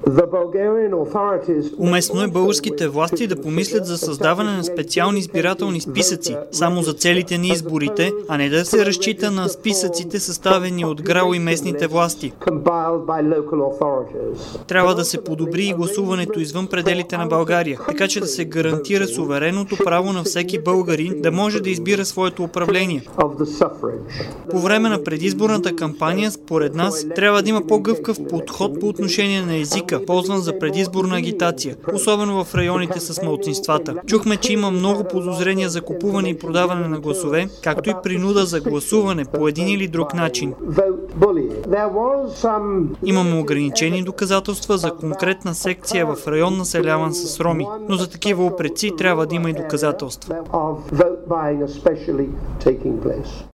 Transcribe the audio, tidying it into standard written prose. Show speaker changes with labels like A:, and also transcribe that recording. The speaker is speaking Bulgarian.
A: Уместно е българските власти да помислят за създаване на специални избирателни списъци, само за целите на изборите, а не да се разчита на списъците, съставени от ГРАО и местните власти. Трябва да се подобри и гласуването извън пределите на България, така че да се гарантира суверенното право на всеки българин да може да избира своето управление. По време на предизборната кампания, според нас, трябва да има по-гъвкав подход по отношение на езика, ползван за предизборна агитация, особено в районите с малцинствата. Чухме, че има много подозрения за купуване и продаване на гласове, както и принуда за гласуване по един или друг начин. Имаме ограничени доказателства за конкретна секция в район населяван с роми, но за такива упреци трябва да има и доказателства.